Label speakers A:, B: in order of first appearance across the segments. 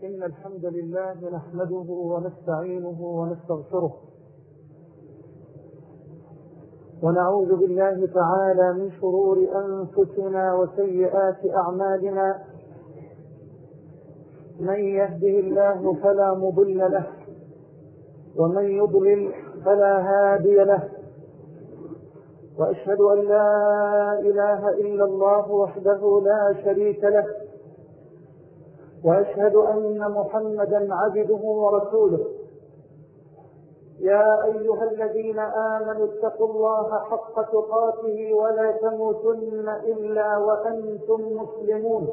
A: إن الحمد لله نحمده ونستعينه ونستغفره ونعوذ بالله تعالى من شرور أنفسنا وسيئات أعمالنا. من يهده الله فلا مضل له ومن يضلل فلا هادي له، وأشهد أن لا إله إلا الله وحده لا شريك له، وأشهد أن محمدا عبده ورسوله. يا أيها الذين آمنوا اتقوا الله حق تقاته ولا تموتن إلا وأنتم مسلمون.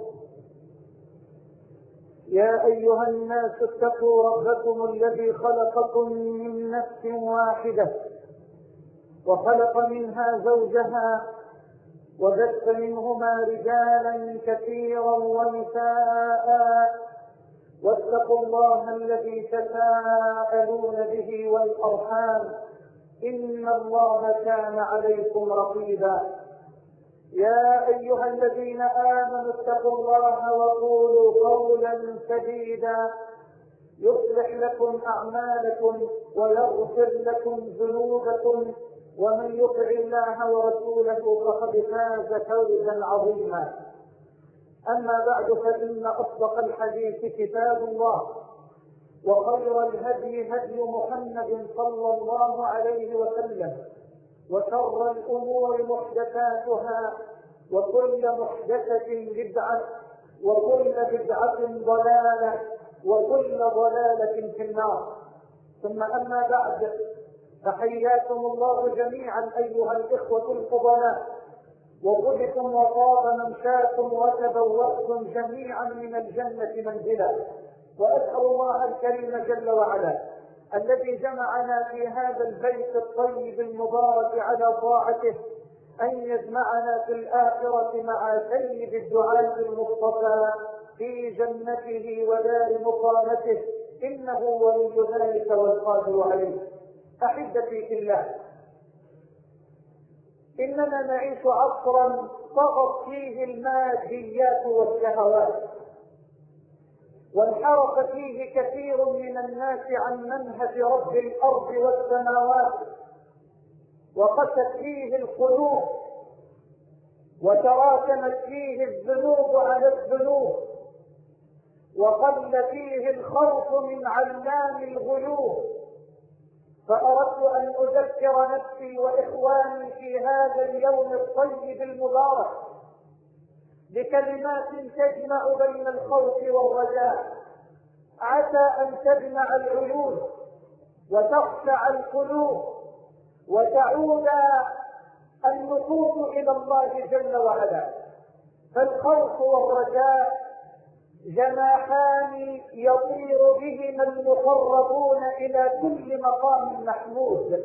A: يا أيها الناس اتقوا ربكم الذي خلقكم من نفس واحدة وخلق منها زوجها وبث منهما رجالا كثيرا ونساء، واتقوا الله الذي تساءلون به والأرحام إن الله كان عليكم رقيبا. يا أيها الذين آمنوا اتقوا الله وقولوا قولا سديدا يصلح لكم أعمالكم ويغفر لكم ذنوبكم، ومن يطع الله ورسوله فقد فاز فوزا عظيما. أما بعد، فإن أصدق الحديث كتاب الله، وخير الهدي هدي محمد صلى الله عليه وسلم، وشر الأمور محدثاتها، وكل محدثة بدعة، وكل بدعة ضلالة، وكل ضلالة في النار. ثم أما بعد، فحياكم الله جميعا أيها الإخوة الفضلاء، وطبتم وطاب ممشاكم وتبوأتم جميعا من الجنة منزلا. وأسأل الله الكريم جل وعلا الذي جمعنا في هذا البيت الطيب المبارك على طاعته أن يجمعنا في الآخرة مع سيد الدعاة المصطفى في جنته ودار مقامته، إنه ولي ذلك والقادر عليه. أحبتي في الله، إننا نعيش عصرا طغت فيه الماديات والشهوات، وانحرف فيه كثير من الناس عن منهج رب الأرض والسماوات، وقست فيه القلوب، وتراكمت فيه الذنوب على الذنوب، وقل فيه الخوف من علام الغيوب. فأردت أن أذكر نفسي وإخواني في هذا اليوم الطيب المبارك بكلمات تجمع بين الخوف والرجاء، عسى أن تجمع العيون وتخشع القلوب وتعود النفوس إلى الله جل وعلا. فالخوف والرجاء جناحان يطير بهما المقربون إلى كل مقام محمود،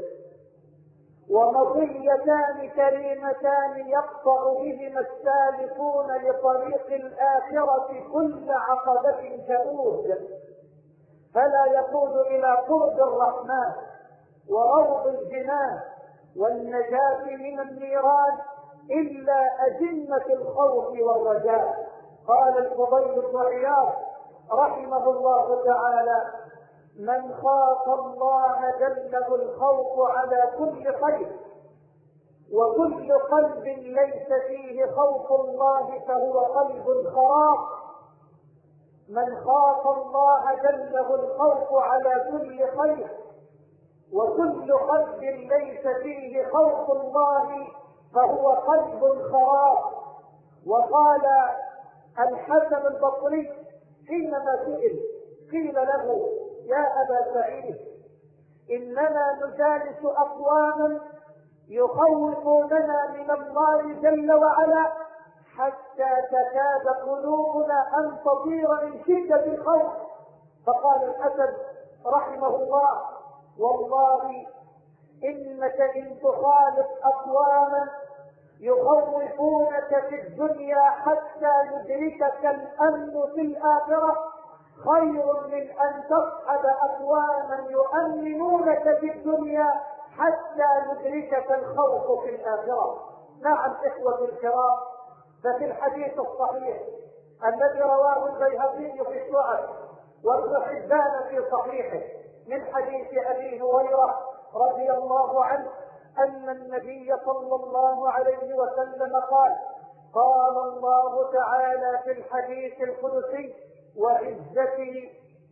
A: ومطيتان كريمتان يقطع بهما السالكون لطريق الآخرة كل عقبة تؤود، فلا يقود إلى قرب الرحمن وروض الجنان والنجاة من النيران إلا أجنة الخوف والرجاء. قال الفضيل بن عياض رحمه الله تعالى: من خاف الله دله الخوف على كل خير، وكل قلب ليس فيه خوف الله فهو قلب خراب. من خاف الله دله الخوف على كل خير، وكل قلب ليس فيه خوف الله فهو قلب خراب. وقال الحسن البصري حينما سئل قيل له: يا أبا سعيد، إننا نجالس أقواما يخوفوننا من الله جل وعلا حتى تكاد قلوبنا أن تطير من شدة الخوف. فقال الحسن رحمه الله: والله إنك إن تخالف أقواما يخوفونك في الدنيا حتى يدركك الأمن في الآخرة خير من أن تصحب أقواما يؤمنونك في الدنيا حتى يدركك الخوف في الآخرة. نعم إخوة الكرام، ففي الحديث الصحيح الذي رواه البيهقي في الشعب وابن حبان في صحيحه من حديث أبي هريرة رضي الله عنه أن النبي صلى الله عليه وسلم قال: قال الله تعالى في الحديث القدسي: وعزتي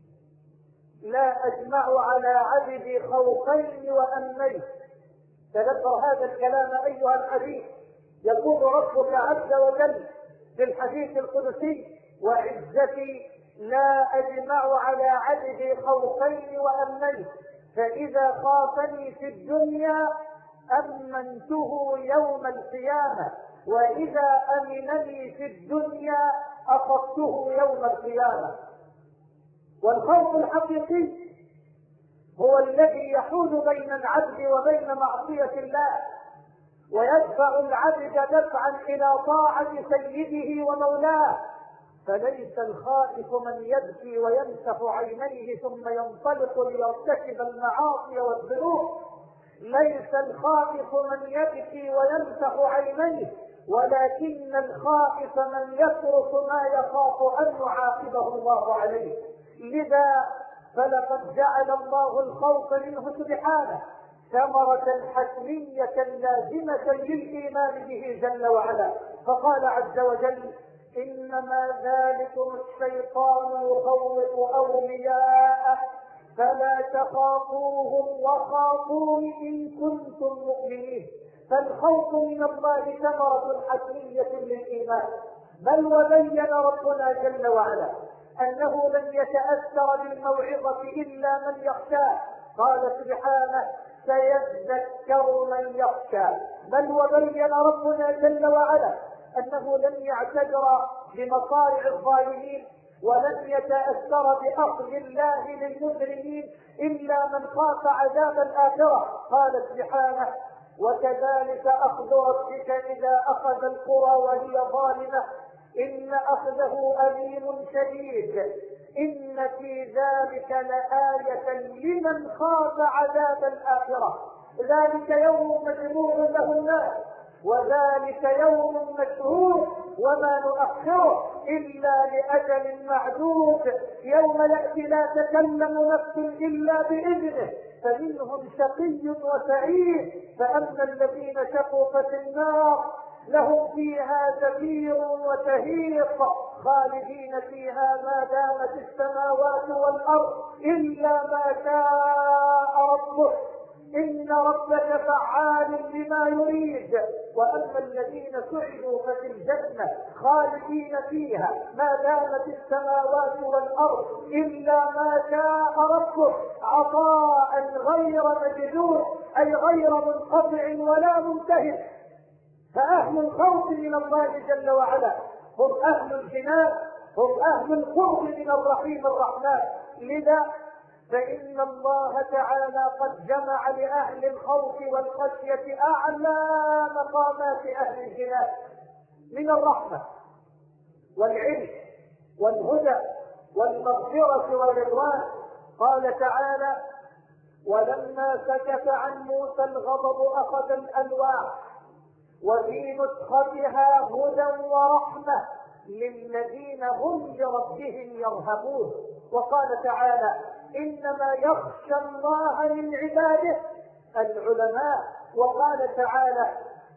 A: لا أجمع على عبدي خوفين وأمنين. تذكر هذا الكلام أيها الحديث. يقول ربك عز وجل في الحديث القدسي: وعزتي لا أجمع على عبدي خوفين وأمنين، فإذا خافني في الدنيا أمنته يوم القيامة، وإذا أمنني في الدنيا أخذته يوم القيامة. والخوف الحقيقي هو الذي يحول بين العبد وبين معصية الله، ويدفع العبد دفعا إلى طاعة سيده ومولاه. فليس الخائف من يبكي ويمسح عينيه ثم ينطلق ليرتكب المعاصي والذنوب. ليس الخائف من يبكي ويمسح عينيه، ولكن الخائف من يترك ما يخاف أن يعاقبه الله عليه. لذا فلقد جعل الله الخوف منه سبحانه ثمرة حتمية لازمة للإيمان به جل وعلا. فقال عز وجل: إنما ذلكم الشيطان يخوف أولياءه فلا تخافوهم وخافون إن كنتم مؤمنين. فالخوف من الله ثمرة حتمية للإيمان. بل وبين ربنا جل وعلا أنه لن يتأثر بالموعظة إلا من يخشاه. قال سبحانه: سيذكر من يخشى. بل وبين ربنا جل وعلا أنه لن يعتذر بمصارع الظالمين ولن يتأثر بأخذ الله للمجرمين إلا من خاف عذاب الآخرة. قال سبحانه: وكذلك أخذ ربك إذا أخذ القرى وهي ظالمة إن أخذه أليم شديد إن في ذلك لآية لمن خاف عذاب الآخرة. ذلك يوم مجموع له الناس وذلك يوم مشهود وما نؤخره إلا لأجل معدود. يوم يأتي لا تكلم نفس إلا بإذنه فمنهم شقي وسعيد. فأما الذين شقوا ففي النار لهم فيها زفير وشهيق خالدين فيها ما دامت السماوات والأرض إلا ما شاء ربك إن ربك فعال لما يريد. وأما الذين سعدوا ففي الجنة خالدين فيها ما دامت السماوات والأرض إلا ما شاء ربك عطاء غير مجدود أي غير منقطع ولا منتهي. فأهل الخوف من الله جل وعلا هم أهل الجنان، هم أهل القرب من الرحيم الرحمن. لذا فإن الله تعالى قد جمع لأهل الخوف والخشية أعلى مقامات أهل الجنان من الرحمة والعلم والهدى والمغفرة والرضوان. قال تعالى: ولما سكت عن موسى الغضب أخذ الألواح وفي نسختها هدى ورحمة للذين هم بربهم يرهبون. وقال تعالى: إنما يخشى الله من عباده العلماء. وقال تعالى: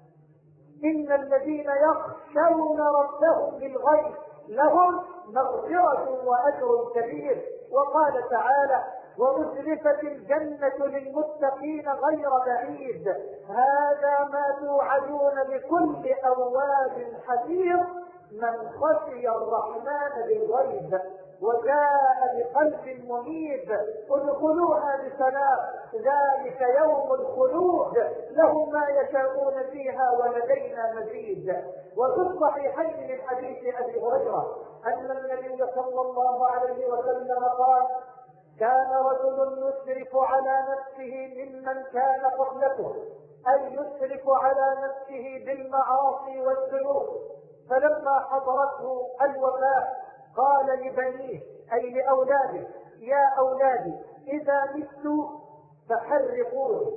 A: إن الذين يخشون ربهم بالغيب لهم مغفرة وأجر كبير. وقال تعالى: وأزلفت الجنة للمتقين غير بعيد هذا ما توعدون لكل أواب حفيظ من خشي الرحمن بالغيب وجاء بقلب منيب ادخلوها بسلام ذلك يوم الخلود لهم ما يشاءون فيها ولدينا مزيد. وفي الصحيحين من حديث أبي هريرة أن النبي صلى الله عليه وسلم قال: كان رجل يسرف على نفسه ممن كان قبلته أي يسرف على نفسه بالمعاصي والذنوب، فلما حضرته الوفاة قال لبنيه أي لأولاده: يا أولادي إذا مت فحرقوني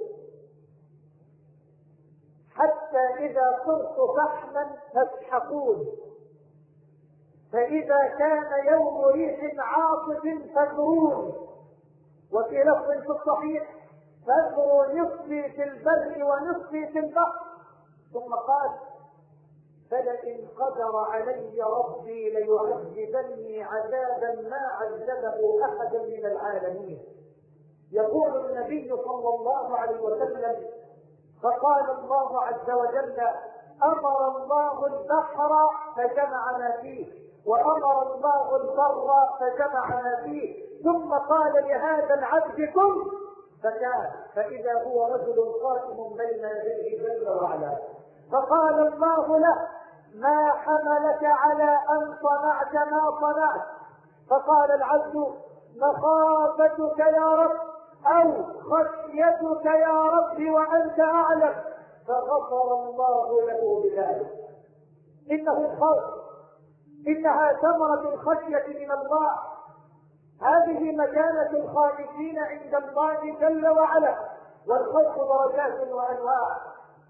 A: حتى إذا صرت فحما فاسحقوني. فإذا كان يوم ريح عاصف فاذروني، وفي لفظ في الصحيح فاذروا نصفي في البر ونصفي في البحر. ثم قال فلئن قدر علي ربي ليعذبني عذابا ما عذبه أحدا من العالمين. يقول النبي صلى الله عليه وسلم فقال الله عز وجل أمر الله البحر فجمعنا فيه، وأمر الله البر فجمعنا فيه، ثم قال لهذا العبد كن فكان، فإذا هو رجل قائم بين يديه جل وعلا، فقال الله له ما حملك على أن صنعت ما صنعت؟ فقال العبد مخافتك يا رب أو خشيتك يا رب وأنت أعلم، فغفر الله له بذلك. إنه الخوف، إنها ثمرة الخشية من الله، هذه مكانة الخائفين عند الله جل وعلا. والخوف درجات وأنواع،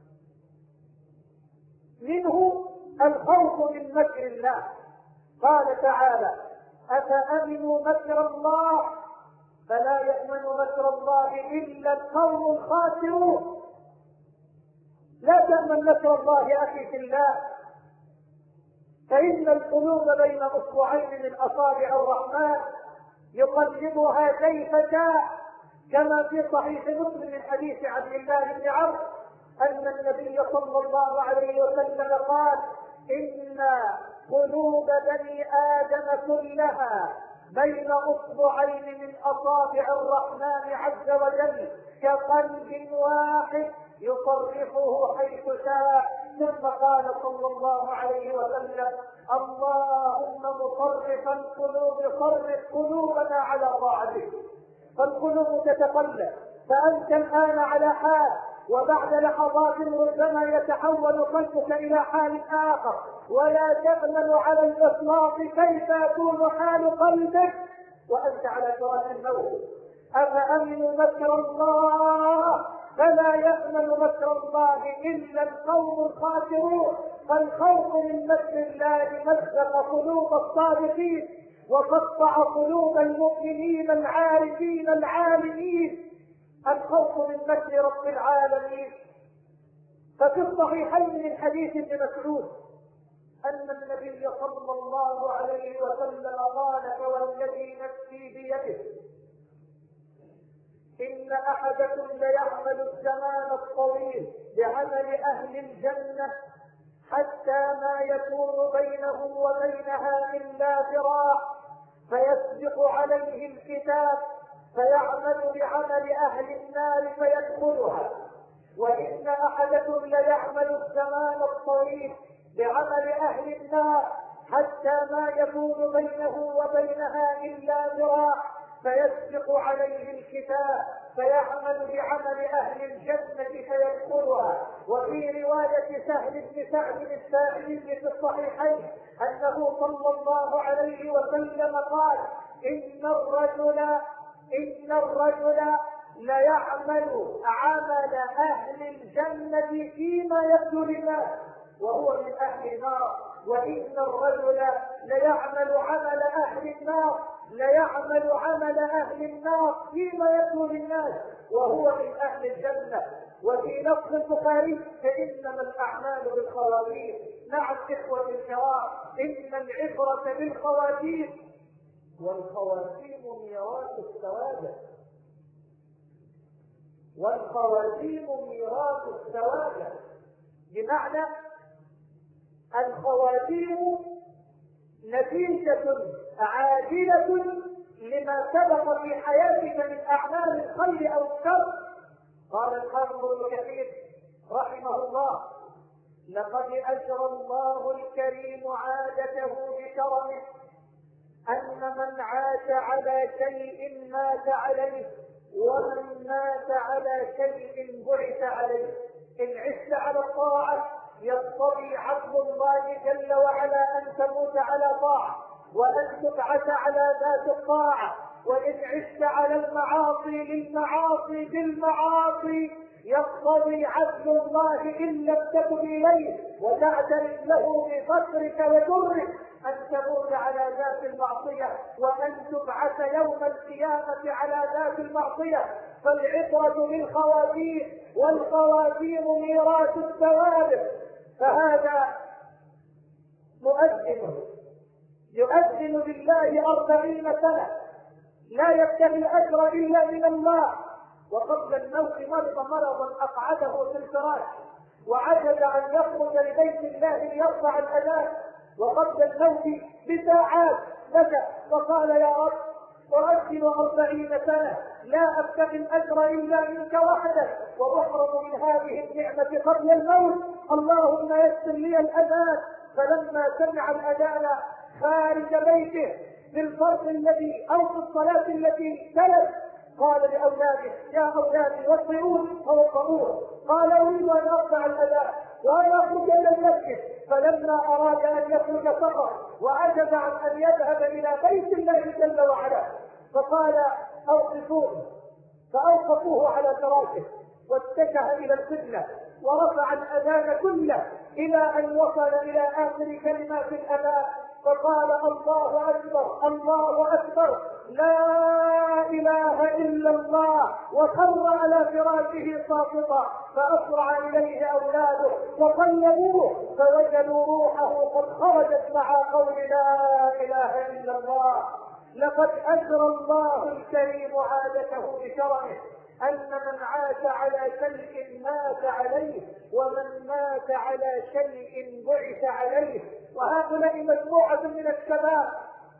A: منه الخوف من مكر الله. قال تعالى أفأمنوا مكر الله فلا يأمن مكر الله إلا القوم الخاسرون. لا تأمن مكر الله أخي في الله، فإن القلوب بين أصبعين من أصابع الرحمن يقلبها كيف شاء، كما في صحيح مسلم من حديث عبد الله بن عمرو أن النبي صلى الله عليه وسلم قال إن قلوب بني آدم كلها بين أصبعين من أصابع الرحمن عز وجل كقلب واحد يصرفه حيث شاء. ثم قال صلى الله عليه وسلم اللهم مصرف القلوب صرف قلوبنا على طاعتك. فالقلوب تتقلب، فأنت الآن على حال، وبعد لحظات ربما يتحول قلبك إلى حال آخر، ولا تأمن على الإطلاق كيف يكون حال قلبك وأنت على فراش الموت. أفأمنوا مكر الله فلا يأمن مكر الله إلا القوم الخاسرون. فالخوف من مكر الله مزق قلوب الصادقين وقطع قلوب المؤمنين العارفين العالمين. الخوف من مكر رب العالمين. ففي الصحيحين من حديث ابن مسعود أن النبي صلى الله عليه وسلم قال فوالذي نفسي بيده إن أحدكم ليعمل الزمان الطويل بعمل أهل الجنة حتى ما يكون بينه وبينها إلا ذراع، فيسبق عليه الكتاب فيعمل بعمل أهل النار فيدخلها. وإن أحدكم ليعمل الزمان الطويل بعمل أهل النار حتى ما يكون بينه وبينها إلا ذراع، فيسبق عليه الكتاب فيعمل بعمل أهل الجنة فيدخلها. وفي رواية سهل بن سعد الساعدي في الصحيحين أنه صلى الله عليه وسلم قال إن الرجل ليعمل عمل أهل الجنة فيما يبدو للناس وهو من أهل النار، وإن الرجل ليعمل عمل أهل النار فيما يبدو للناس وهو من أهل الجنة. وفي لفظ البخاري فإنما الأعمال بالخواتيم. نعم إخوة الكرام، إن العبرة بالخواتيم، والخواتيم ميراث السواد، بمعنى الخواتيم نتيجة عاجلة لما سبق في حياتك من أعمال الخير أو الشر. قال الحافظ ابن كثير رحمه الله لقد أجرى الله الكريم عادته بكرمه أن من عاش على شيء مات عليه، ومن مات على شيء بعث عليه. إن عشت على الطاعة يقتضي عدل الله جل وعلا أن تموت على طاعة وأن تبعث على ذات الطاعة. وإن عشت على المعاصي للمعاصي بالمعاصي يقتضي عدل الله إن لم تكن إليه وتعترف له بفقرك وجرك أن تموت على ذات المعصية وأن تبعث يوم القيامة على ذات المعصية. فالعبرة بالخواتيم، والخواتيم ميراث الثوابت. فهذا مؤذن يؤذن بالله 40 سنة لا يبتغي الأجر إلا من الله، وقبل الموت مرض مرضا أقعده في الفراش وعجز أن يخرج لبيت الله ليرفع الأذان، وقبل الموت بساعات بكى وقال يا رب أؤذن 40 سنة لا أبتغي الأجر إلا منك وحدك وأحرم من هذه النعمة قبل الموت، اللهم يسر لي الأذان. فلما سمع الأذان خارج بيته بالفرق الذي أو في الصلاة التي تلت قال لأولاده يا أولادي وصلون فوقعوه. قال أريد أن أرفع الأذان وأن أخرج إلى المسجد، فلما أراد أن يخرج سقط وعجز عن أن يذهب إلى بيت الله جل وعلا، فقال أوقفوه، فأوقفوه على فراشه واتجه إلى القبلة ورفع الأذان كله إلى أن وصل إلى آخر كلمات الأذان فقال الله أكبر الله أكبر لا إله إلا الله، وخر على فراشه ساقطا. فأسرع إليه أولاده وقلبوه فوجدوا روحه قد خرجت مع قول لا إله إلا الله. لقد أجرى الله الكريم عادته بكرمه أن من عاش على شيء مات عليه، ومن مات على شيء بعث عليه. وهؤلاء مجموعة من الشباب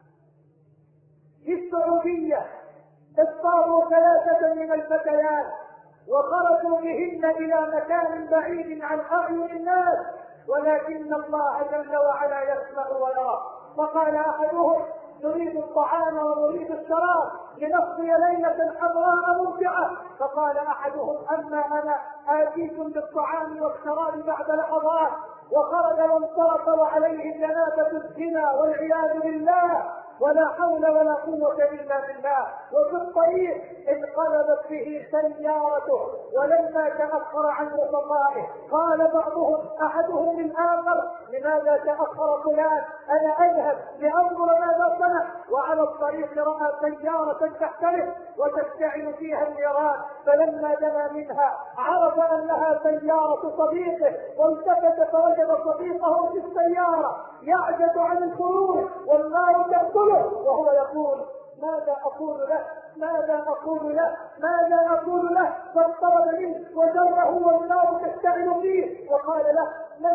A: في السعودية اختاروا 3 من الفتيات وخرجوا بهن إلى مكان بعيد عن أعين الناس، ولكن الله جل وعلا يسمع ويرى. فقال أحدهم نريد الطعام ونريد الشراب لنقضي ليلة حمراء ممتعة. فقال أحدهم أما أنا آتيكم بالطعام والشراب بعد لحظات. وخرج وانصرف وعليه جنابة الزنا والعياذ بالله ولا حول ولا قوة إلا بالله. وفي الطريق انقلبت به سيارته ولما تأخر عن رفقائه قال بعضهم أحدهم للآخر لماذا تأخر فلان؟ أنا أذهب لأنظر ماذا صنع. وعلى الطريق رأى سيارة تحترق وتشتعل فيها النيران، فلما دنا منها عرف أنها سيارة صديقه والتفت فوجد صديقه في السيارة يعجز عن الخروج والنار تقتله وهو يقول ماذا أقول له ماذا أقول له ماذا أقول له. فاضطرب منه وجره والنار تشتعل فيه وقال له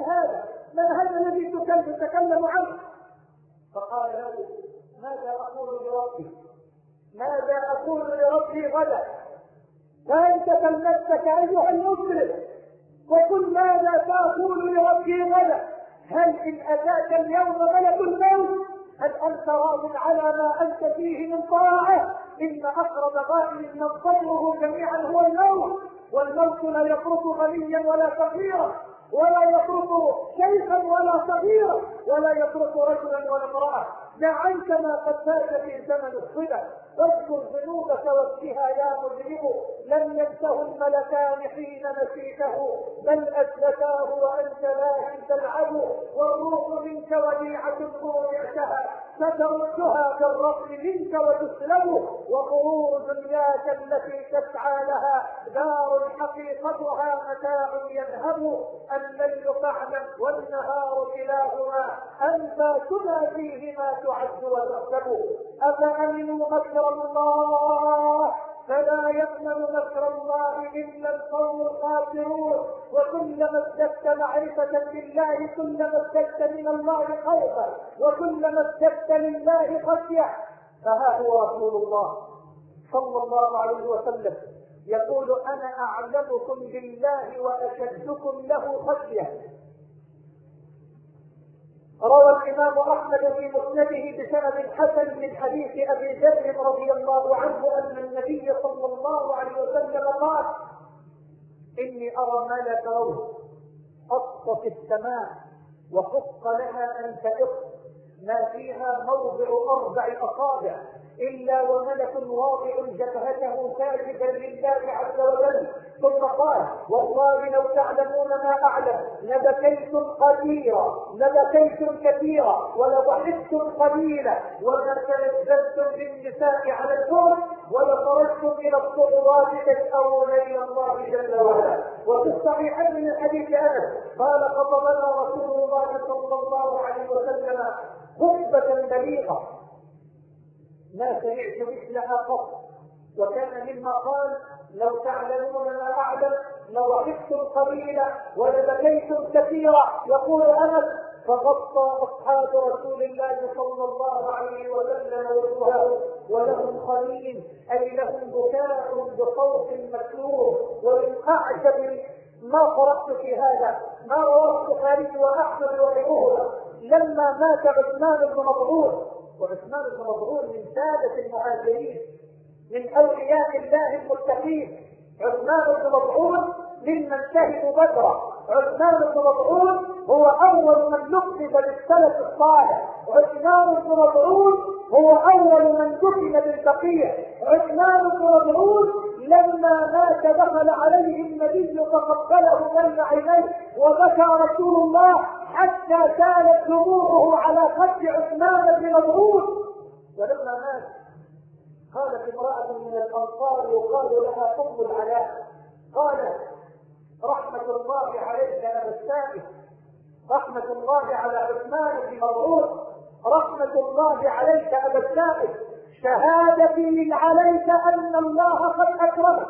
A: من هذا الذي تتكلم عنه؟ فقال له ماذا أقول لربي ماذا أقول لربي غدا. فأنت كلمتك أيها المسلم وقل ماذا تقول لربي غدا. هل إن أتاك اليوم ملك الموت هل أنت راض على ما أنت فيه من طاعة؟ إن أقرب غائب نظره جميعا هو الموت، والموت لا يترك غنيا ولا فقيرا ولا يترك شيخا ولا صغيرا ولا يترك رجلا ولا امرأة. دع عنك ما قد فات في زمن الصبا واذكر ذنوبك وابكها يا مذنب. لم ينته الملكان حين نسيته بل أثبتاه وأنت لاهٍ تلعب. والروح منك وديعة طوعتها فتردها كالرطل منك وتسلب. وغرور دنياك التي تسعى لها دار حقيقتها متاع يذهب. الليل فاعلم والنهار كلاهما أنفاسنا فيهما تعد وتحسب. أفأمنوا مكر الله فلا يأمن مكر الله إلا القوم الخاسرون. وكلما ازددت معرفة بالله كلما ازددت من الله خوفا وكلما ازددت لله خشية. فها هو رسول الله صلى الله عليه وسلم يقول أنا أعلمكم بالله وأشدكم له خشية. روى الإمام أحمد في مسنده بسند حسن من حديث أبي ذر رضي الله عنه أن النبي صلى الله عليه وسلم قال إني أرى ما لا ترون قص في السماء وحق لها أن تئق ما فيها موضع 4 أصابع إلا وملك واضع جبهته ساجدا لله عز وجل. ثم قال: والله لو تعلمون ما أعلم لبكيتم قليلا لبكيتم كثيرا ولضحكتم قليلا وما تنزلتم للنساء على الفرش ولخرجتم إلى الصعوبات تسألون إلى الله جل وعلا. وفي الصحيحين من حديث أنس قال: خطبنا رسول الله صلى الله عليه وسلم خطبة بليغة ما سمعت مثلها قط، وكان مما قال: لو تعلمون ما أعلم لضحكتم قليلا ولبكيتم كثيرا. يقول أنس: فغطى أصحاب رسول الله صلى الله عليه وسلم وجوههم ولهم خليل، أي لهم بكاء بصوت مسلوب. ومن أعجب ما قرأت في هذا ما رواه البخاري وأحمد وغيرهما لما مات عثمان بن مظعون، وعثمان بن مظعون من سادة المهاجرين من أولياء الله المتقين. عثمان بن مظعون ممن شهدوا بدرا. عثمان بن مظعون هو أول من نقب بالسلف الصالح. عثمان بن مظعون هو أول من دفن بالبقيع. عثمان بن مظعون لما مات دخل عليه النبي فقبله بين عينيه وبكى رسول الله حتى سالت دموعه على خد عثمان بن مظعون. ولما مات قالت امرأة من الأنصار يقال لها أم العلاء، قالت: رحمة الله عليك يا أبا السائب، رحمة الله على عثمان بن مظعون، رحمة الله عليك أبا السائب، شهادتي عليك أن الله قد أكرمك.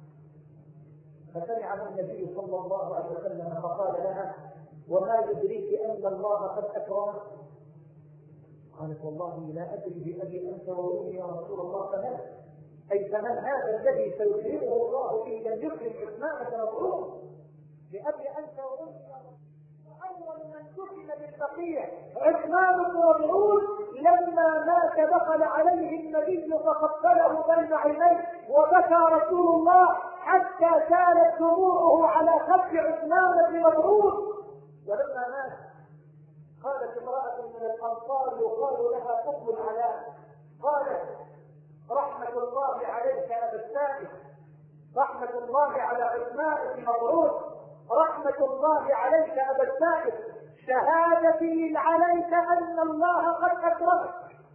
A: فسمع النبي صلى الله عليه وسلم فقال لها: وما يدريك أن الله قد أكرمك؟ قالت: والله لا أدري بأبي أنت وأمي يا رسول الله. فمن؟ أي فمن هذا الذي سيكرمه الله إن لم يكرم عثمان بن مظعون؟ بأبي أنت وأمي يا رسول الله. أول من دفن بالبقيع عثمان بن مظعون لما مات دخل عليه النبي فقبله بين عينيه وبكى رسول الله حتى سالت دموعه على خد عثمان بن مظعون. ولما مات قالت امرأة من الأنصار يقال لها أم العلاء، قالت: رحمة الله عليك يا أبا السائب، رحمة الله على عثمان بن مظعون، رحمة الله عليك أبا السائب، شهادتي عليك أن الله قد أكرمك.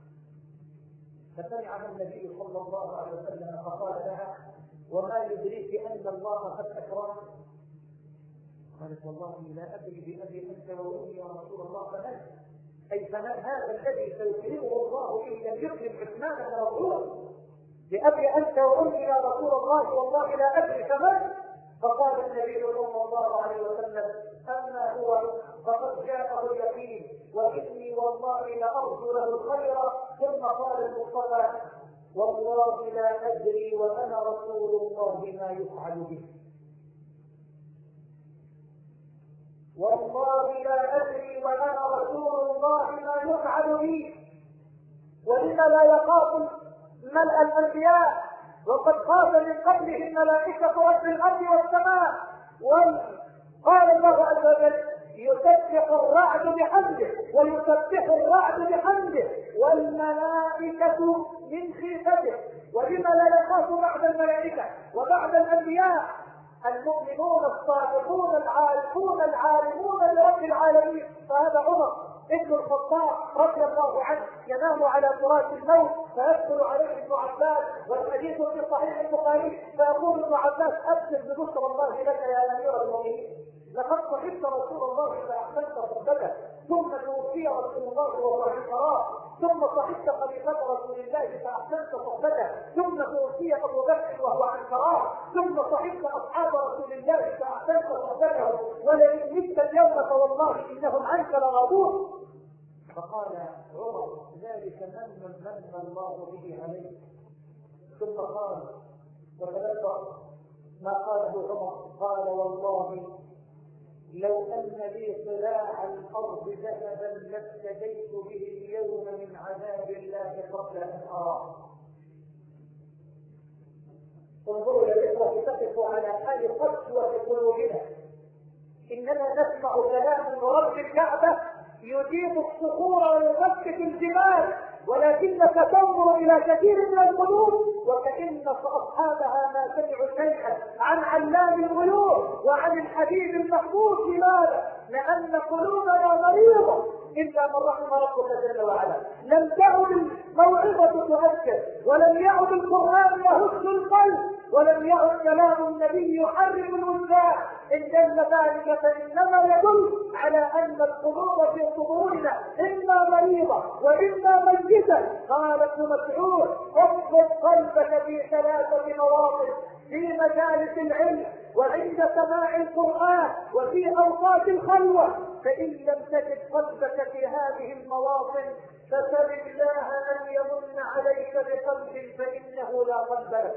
A: فسمعها النبي صلى الله عليه وسلم فقال لها: وما يدريك أن الله قد أكرمك؟ قالت: والله لا أدري بأبي أنت وأمي يا رسول الله. فمن؟ أي فمن هذا الذي سيكرمه الله إن لم يكرم عثمان بن مظعون؟ بأبي أنت وأمي يا رسول الله، والله لا أدري. فمن؟ فقال النبي صلى الله عليه وسلم: أما هو فقد جاءه اليقين وإني والله لأرجو له الخير. ثم قال المصطفى: والله لا أدري وأنا رسول الله ما يفعل به. والله لا أدري وأنا رسول الله ما يفعل بي. ولم لا يخاف ملأ الأنبياء وقد خاف من قبله الملائكة رب الأرض والسماء. وقال الله عز وجل: يسبح الرعد بحمده ويسبح الرعد بحمده والملائكة من خيفته. ولم لا يخاف بعد الملائكة وبعد الأنبياء المؤمنون الصادقون العارفون العالمون برب العالمين. فهذا عمر ابن الخطاب رضي الله عنه ينام على فراش الموت فيدخل عليه ابن عباس، والحديث في صحيح البخاري، فيقول ابن عباس: أبشر ببشرى الله لك يا أمير المؤمنين، لقد صحبت رسول الله فأحسنت صحبته، ثم توفي رسول الله وهو عن فراغ، ثم صحبت خليفة رسول الله فأحسنت صحبته، ثم توفي أبو بكر وهو عن فراغ، ثم صحبت أصحاب رسول الله فأحسنت صحبته، ولئن مت اليوم فوالله إنهم عنك لغاضون. فقال عمر: ذلك من الله به عليه. ثم قال وتذكر ما قاله عمر، قال: والله لو أن لي صلاع الأرض ذهبا لافتديت به اليوم من عذاب الله قبل أن أراه. انظروا يا إخوة، تقف على حال قسوة قلوبنا. إننا نسمع كلام رب الكعبة يجيب الصخور ويفكك الجبال، ولكنك تنظر الى كثير من القلوب وكأن اصحابها ما سمعوا شيئا عن علام الغيوب وعن الحبيب المحبوب. لماذا؟ لان قلوبنا مريضه الا من رحم ربك جل وعلا. لم تعد الموعظه تؤثر، ولم يعد القران يهز القلب، ولم يعد كلام النبي يحرك الوجدان. ان دل ذلك فانما يدل على ان القلوب في صدورنا اما مريضه واما ميته. قال ابن مسعود: اضبط قلبك في 3 مواطن: في مجالس العلم، وعند سماع القرآن، وفي أوقات الخلوة. فإن لم تجد قلبك في هذه المواطن فسل الله أن يمن عليك بقلب فإنه لا قلب لك.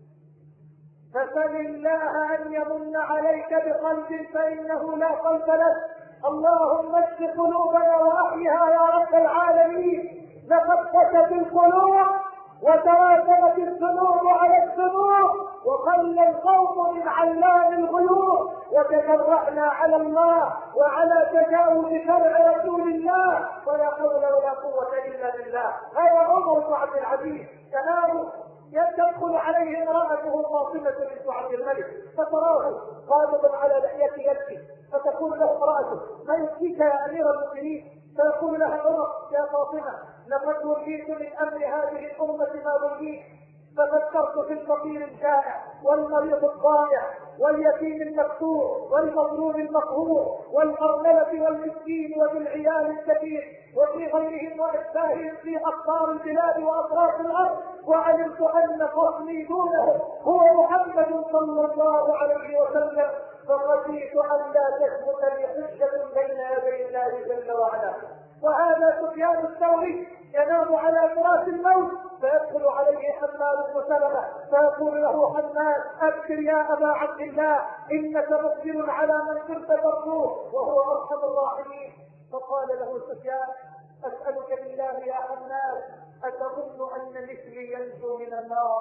A: فسل الله أن يمن عليك بقلب فإنه لا قلب لك. اللهم اشف قلوبنا وأحيها يا رب العالمين. لقد فسدت القلوب وتراكمت الذنوب على الذنوب، وقل القوم من علام الغيوب، وتجرأنا على الله وعلى تجاوز شرع رسول الله، ولا حول ولا قوة إلا بالله. هذا عمر بن عبد العزيز تنام تدخل عليه امرأته فاطمة بنت عبد الملك، فتراه غاضبا على لحيته يبكي، فتقول له امرأته: ما يبكيك يا أمير المؤمنين؟ فيقول لها عمر: يا فاطمة، لقد وليت من امر هذه الامه ما وليت، ففكرت في الفقير الجائع والمريض الضائع واليتيم المكسور والمظلوم المقهور والارمله والمسكين وذي العيال الكثير وفي غيرهم واشباههم في اقطار البلاد واطراف الارض، وعلمت ان فضلي دونه هو محمد صلى الله عليه وسلم، فخشيت ان لا تثبت لي حجه بين يدي الله جل وعلا. وهذا سفيان الثوري ينام على فراش الموت، فيدخل عليه حماد بن سلمة فيقول له حماد: ابشر يا ابا عبد الله، انك مقبل على من كنت ترجوه وهو ارحم الراحمين. فقال له سفيان: اسالك بالله يا حماد، اتظن ان مثلي ينجو من النار؟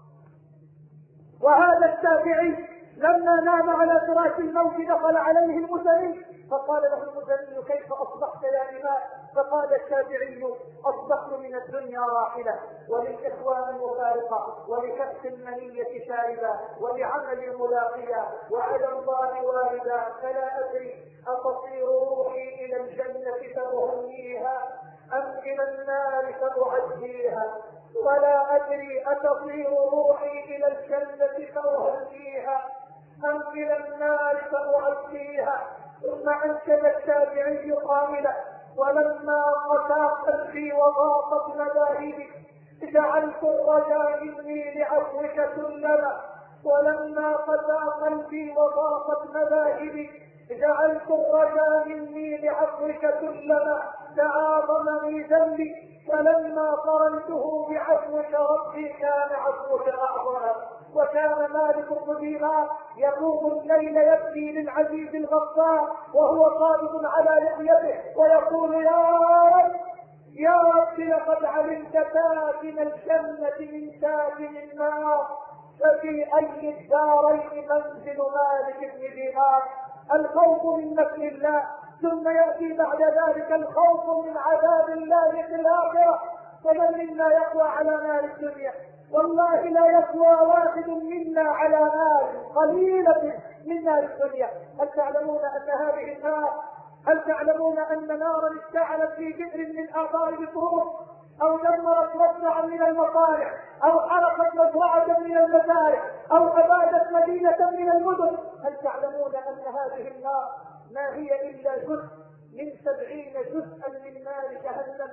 A: وهذا الشافعي لما نام على فراش الموت دخل عليه المزني، فقال له المزني: كيف اصبحت يا امام؟ فقال الشافعي: اصبحت من الدنيا راحله، وللاخوان مفارقه، ولكبس المنيه شاربه، ولعمل ملاقيه، وعلى الله والدا، فلا ادري اتصير روحي الى الجنه فاهنيها ام الى النار فاعزيها، ولا ادري اتصير روحي الى الجنه فاهنيها ام الى النار فاعزيها. ثم انشد الشافعي قائلا: ولما قسى قلبي وضاقت مذاهبي جعلت الرجاء مني لعفوك سلما، ولما قسى قلبي وضاقت مذاهبي جعلت الرجاء مني لعفوك سلما، تعاظمني ذنبي فلما قرنته بعفوك ربي كان عفوك اعظم. وكان مالك بن دينار يقوم الليل يبكي للعزيز الغفار وهو قابض على لحيته ويقول: يا رب يا رب، لقد علمت ساكن الجنة من ساكن النار، ففي اي الدارين منزل مالك بن دينار؟ الخوف من مكر الله، ثم ياتي بعد ذلك الخوف من عذاب الله في الاخره. فمن منا يقوى على نار الدنيا؟ والله لا يقوى واحد منا على نار قليله من نار الدنيا. هل تعلمون ان هذه النار، هل تعلمون ان نارا اشتعلت في بئر من اثار بترول، او دمرت مصنعا من المصانع، او حرقت مزرعه من المزارع، او ابادت مدينه من المدن، هل تعلمون ان هذه النار ما هي الا جزء من 70 جزءا من نار جهنم؟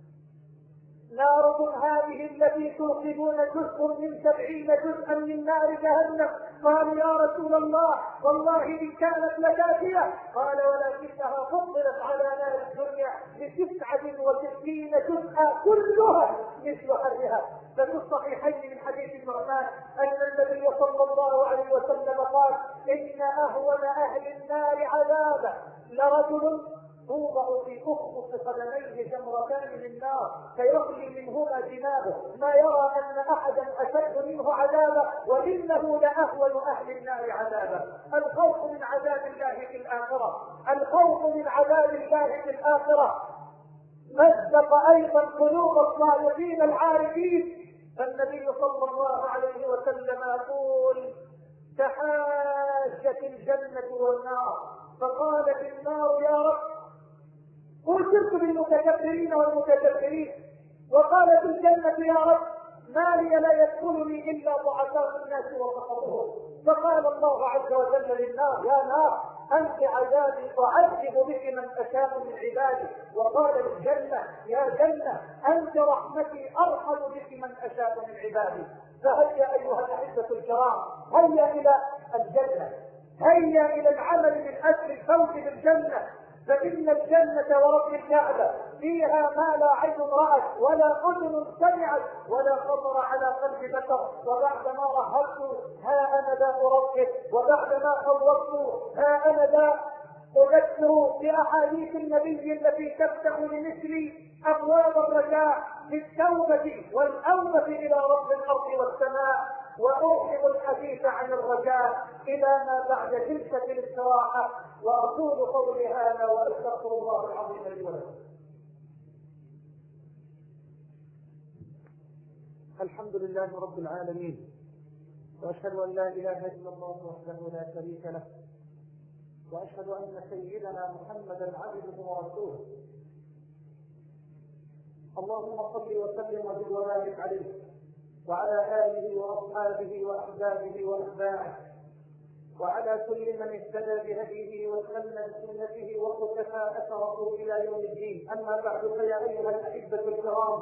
A: ناركم هذه التي توقدون جزء من 70 جزءا من نار جهنم. قالوا: يا رسول الله، والله إن كانت لكافية. قال: ولكنها فضلت على نار الدنيا ب69 جزءا كلها مثل حرها. ففي الصحيحين من حديث النعمان أن النبي صلى الله عليه وسلم قال: إن أهون أهل النار عذابا لرجل توضع في أخصص قدميه جمرتان من نار فيغلي منهما جنابه، ما يرى أن أحدا أشد منه عذابا، وإنه لأهون أهل النار عذابا. الخوف من عذاب الله في الآخرة، الخوف من عذاب الله في الآخرة مزق أيضا قلوب الصالحين العارفين. فالنبي صلى الله عليه وسلم يقول: تحاجت الجنة والنار، فقالت النار: يا رب أرسلت بالمتكبرين والمتكبرين، وقالت الجنة: يا رب ما لي لا يدخلني إلا ضعفاء الناس وسقطهم. فقال الله عز وجل للنار: يا نار أنت عذابي أعذب بك من أشاء من عبادي. وقال للجنة: يا جنة أنت رحمتي أرحم بك من أشاء من عبادي. فهيا أيها الأحبة الكرام، هيا إلى الجنة، هيا إلى العمل من أجل الفوز بالجنة، فإن الجنة ورب الكعبة فيها ما لا عين رأت ولا أذن سمعت ولا خطر على قلب بشر. وبعدما رهبت ها أنا ذا أركب، وبعدما خوفت ها أنا ذا أذكر بأحاديث النبي التي تفتح لمثلي أبواب الرجاء بالتوبة والأوبة إلى رب الأرض والسماء. وأرحب الحديث عن الرجاء إلى ما بعد جلسة الاستراحة، وأقول قولي هذا وأستغفر الله العظيم لي ولكم. الحمد لله رب العالمين، وأشهد أن لا إله إلا الله وحده لا شريك له، وأشهد أن سيدنا محمدا عبده ورسوله. اللهم صل وسلم وزد وبارك عليه وعلى آله وأصحابه وأحبابه وأتباعه وعلى كل من اهتدى بهديه واستنى بسنته وقتفى أثره إلى يوم الدين. أما بعد، فيا أيها الأحبة الكرام،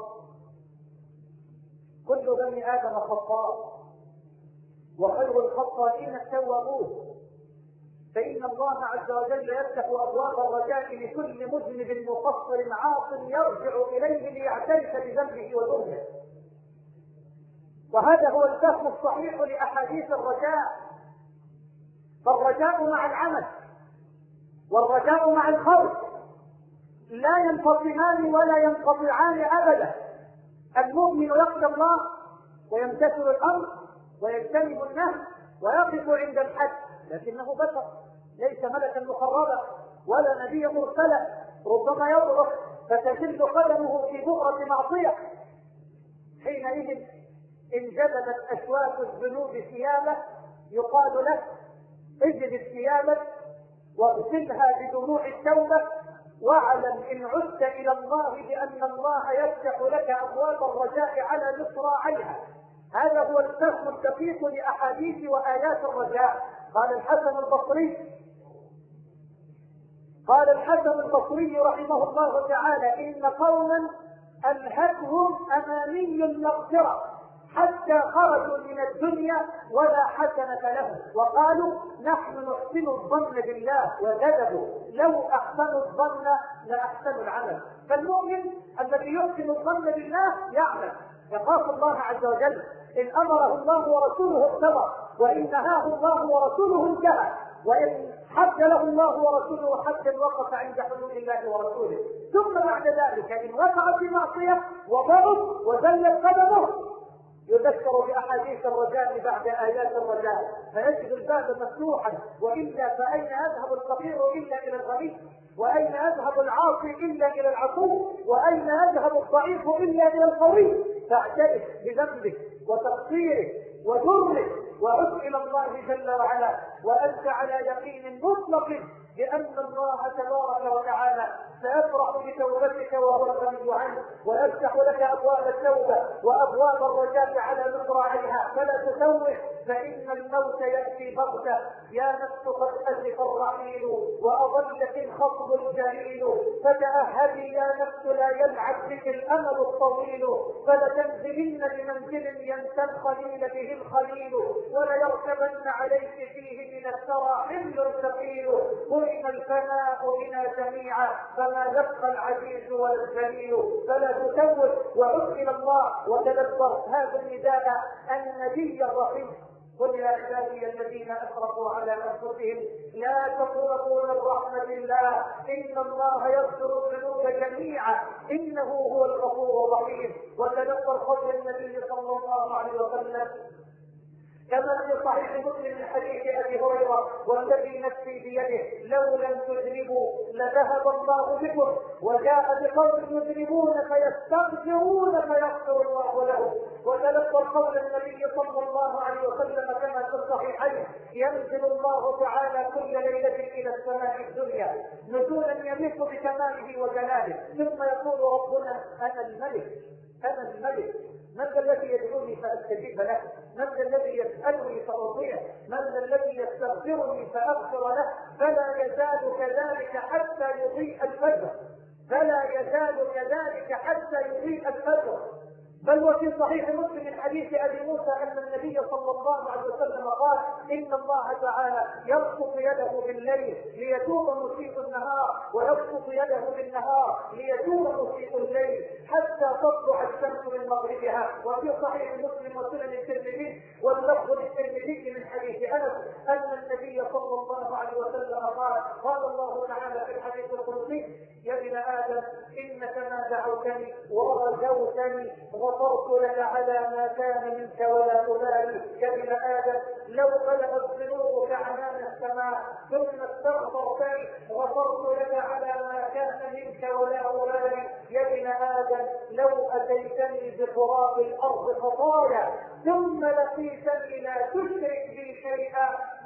A: كل بني آدم خطاء، وخير الخطائين التوابون، فإن الله عز وجل يفتح أبواب الرجاء لكل مذنب مقصر عاص يرجع إليه ليعترف بذنبه وذنبه. وهذا هو الفهم الصحيح لأحاديث الرجاء. فالرجاء مع العمل والرجاء مع الخوف لا ينفصلان ولا ينقطعان أبدا. المؤمن يخشى الله ويمتثل الأمر ويجتنب النهي ويقف عند الحد، لكنه بشر، ليس ملكا مقربا ولا نبيا مرسلا، ربما يضعف فتشد قدمه في بؤرة معصية. حينئذ إن جذبت أشواك الذنوب ثيابه يقال له: اجلب ثيابك واغسلها بدموع التوبة، واعلم إن عدت إلى الله بأن الله يفتح لك أبواب الرجاء على مصراعيها. هذا هو الفهم الدقيق لأحاديث وآيات الرجاء. قال الحسن البصري رحمه الله تعالى: إن قوما ألهتهم أماني المغفرة حتى خرجوا من الدنيا ولا حسنة لهم، وقالوا: نحن نحسن الظن بالله، وكذبوا، لو أحسنوا الظن لأحسنوا العمل. فالمؤمن الذي يحسن الظن بالله يعمل، يخاف الله عز وجل. إن أمره الله ورسوله اتبع، وإن نهاه الله ورسوله انتهى، وإن حد له الله ورسوله حدا وقف عند حدود الله ورسوله. ثم بعد ذلك إن وقع في معصية وضعف وزلت قدمه يذكر بأحاديث الرجاء بعد آيات الرجاء، فيجد الباب مفتوحا. وإلا فأين يذهب الفقير إلا إلى الغني؟ وأين يذهب العاصي إلا إلى العفو؟ وأين يذهب الضعيف إلا إلى القوي؟ فاعترف بذنبك وتقصيره وجرمه وعد إلى الله جل وعلا، وأنت على يقين مطلق بأن الله تبارك وتعالى سيفرح بتوبتك وهو الغني عنك، ويفتح لك أبواب التوبة وأبواب الرجاء على مصراعيها. فلا تسوف، فإن الموت يأتي بغتة. يا نفس قد أزف الرحيل وأضلك الخطب الجليل، فتأهبي يا نفس لا يلعب بك الأمل الطويل، فلتنزلن بمنزل ينسى الخليل به الخليل، وليركبن عليك فيه من الثرى حمل ثقيل. قرن الفناء بنا جميعا فما يبقى العزيز ولا الجليل. فلا تسوف وعد إلى الله وتدبر هذا النداء النبي الرحيم قل يا عبادي الذين اسرفوا على انفسهم لا تقنطوا من رحمه الله ان الله يغفر الذنوب جميعا انه هو الغفور الرحيم. وتذكر قول النبي صلى الله عليه وسلم كما في صحيح مسلم من حديث ابي هريره والذي نفسي بيده لو لم تذنبوا لذهب الله بكم وجاء بقوم يذنبون فيستغفرون فيغفر الله لهم. وتذكر قول النبي صلى الله عليه وسلم كما في الصحيحين ينزل الله تعالى كل ليله الى السماء الدنيا نزولا يليق بكماله وجلاله ثم يقول ربنا انا الملك انا الملك من ذا الذي يدعوني فاستجيب له؟ من ذا الذي يسالني فاعطيه؟ من ذا الذي يستغفرني فاغفر له؟ فلا يزال كذلك حتى يضيء الفجر فلا يزال كذلك حتى يضيء الفجر. بل وفي صحيح مسلم من حديث ابي موسى ان النبي صلى الله عليه وسلم قال ان الله تعالى يبسط يده بالليل ليتوب مسيء النهار ويبسط يده بالنهار ليتوب مسيء الليل حتى تطلع الشمس من مغربها. وفي صحيح مسلم وسنن الترمذي واللفظ للترمذي من حديث انس ان النبي صلى الله عليه وسلم قال الله تعالى في الحديث القدسي يا ابن ادم انك ما دعوتني ورجوتني غفرت لك على ما كان منك ولا أبالي. يا ابن آدم لو بلغت ذنوبك عنان السماء ثم استغفرتني غفرت لك على ما كان منك ولا أبالي. يا ابن آدم لو أتيتني بقراب الأرض خطايا ثم لقيتني لا تشرك بي شيئا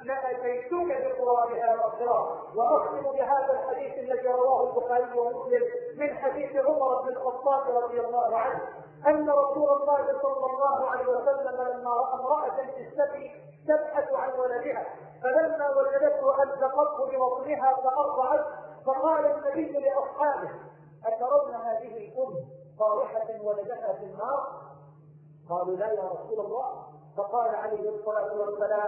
A: لأتيتك بقرابها مغفرة. وأختم بهذا الحديث الذي رواه البخاري ومسلم من حديث عمر بن الخطاب رضي الله عنه أن رسول الله صلى الله عليه وسلم لما رأى امرأة في السبي تبحث عن ولدها فلما وجدته ألزقته ببطنها فأرضعت فقال النبي لأصحابه أترون هذه الأم طارحة ولدها في النار؟ قالوا لا يا رسول الله. فقال عليه الصلاة والسلام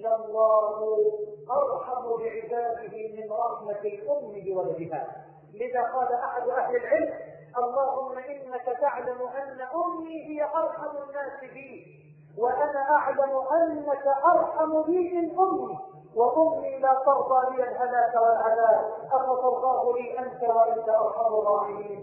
A: لله أرحم بعباده من رحمة الأم بولدها. لذا قال أحد أهل العلم اللهم إنك تعلم أن أمي هي أرحم الناس بي وأنا أعلم أنك أرحم بي من أمي وأمي لا ترضى لي الهلاك والعذاب أفترضاه لي أنت وأنت أرحم الراحمين.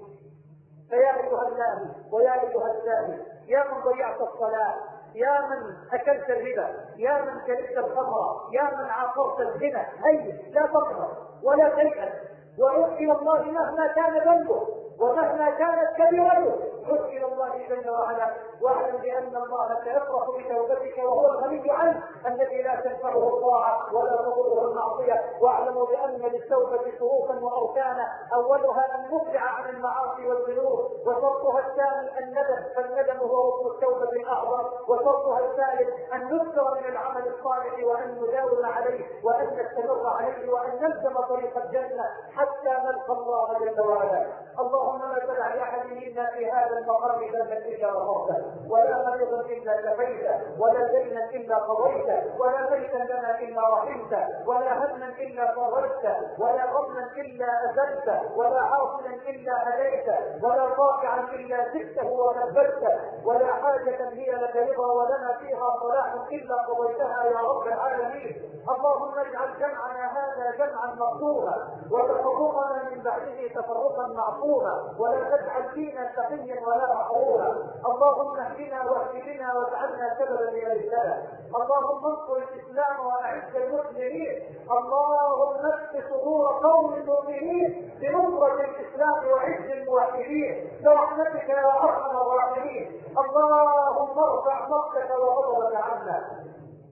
A: فيا أيها الناس ويا أيها السائل يا من ضيعت الصلاة يا من أكلت الربا يا من كلت الخمر يا من عاصرت الزنا هيا لا تقهر ولا تيأس وعد إلى الله مهما كان ذنبه ومهما كانت كبيرته عد إلى الله جل وعلا واعلم بأن الله سيفرح بتوبتك وهو الغني عنه الذي لا تنفعه الطاعة ولا تضره المعصية. واعلموا بأن للتوبة شروطا وأركانا أولها أن نقلع عن المعاصي والذنوب وشرطها الثاني الندم فالندم هو ركن التوبة الأعظم وشرطها الثالث أن نذكر من العمل الصالح وأن نداوم عليه وأن نستمر عليه وأن نلزم طريق الجنة حتى نلقى الله جل وعلا. اللهم لا تدع لاحد منا في هذا المقام ذنبا الا غفرته ولا مريضا الا شفيته ولا دينا الا قضيته ولا ميتا لنا الا رحمته ولا هما الا فرجته ولا غما الا ازلته ولا عاصيا الا هديته ولا طائعا الا زدته ونبذته ولا حاجه هي لك رضا ولنا فيها صلاح الا قضيتها يا رب العالمين. اللهم اجعل جمعنا هذا جمعا مقصورا وتفرقنا من بعده تفرقا معصوما ولا تجعل فينا شقيا ولا محروما. اللهم اهدنا واهد بنا واجعلنا سببا للهدايه. اللهم انصر الاسلام واعز المسلمين. اللهم اكف صدور قوم المؤمنين بنصره الاسلام وعز الموحدين برحمتك يا ارحم الراحمين. اللهم ارفع مقتك وغضبك عنا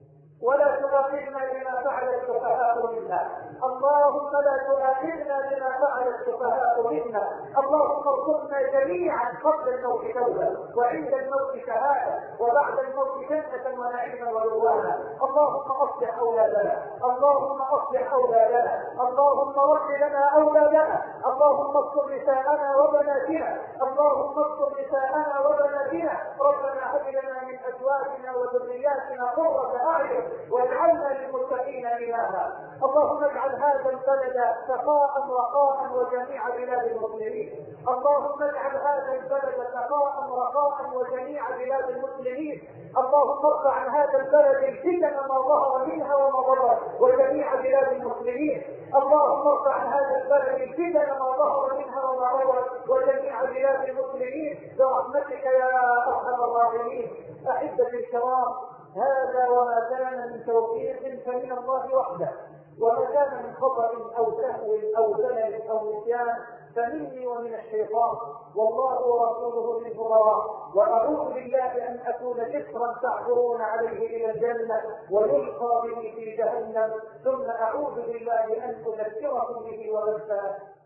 A: ولا تؤاخذنا بما فعل السفهاء منا. اللهم لا تؤاخذنا بما فعل السفهاء منا. اللهم ارزقنا جميعا قبل الموت توبه وعند الموت شهاده وبعد الموت جنه ونعيما ورضوانا. اللهم اصلح اولادنا اللهم اصلح اولادنا اللهم رد لنا اولادنا اللهم استر نساءنا وبناتنا اللهم استر نساءنا وبناتنا. ربنا هب لنا من ازواجنا وذرياتنا قرة اعين واجعلنا للمتقين إماما. اللهم اجعل هذا البلد سخاء رخاء وجميع بلاد المسلمين. اللهم اجعل هذا البلد سخاء رخاء وجميع بلاد المسلمين. اللهم ارفع عن هذا البلد الفتن ما ظهر منها وما بطن وجميع بلاد المسلمين. اللهم ارفع عن هذا البلد الفتن ما ظهر منها وما بطن وجميع بلاد المسلمين برحمتك يا ارحم الراحمين. احبتي الكرام، هذا وما كان من توفيق فمن الله وحده، وما كان من خطأ او سهو او زلل او نسيان فمني ومن الشيطان، والله ورسوله منه براء. واعوذ بالله ان اكون جسرا تعبرون عليه الى الجنه ويلقى به في جهنم، ثم اعوذ بالله ان اذكركم به وانسى.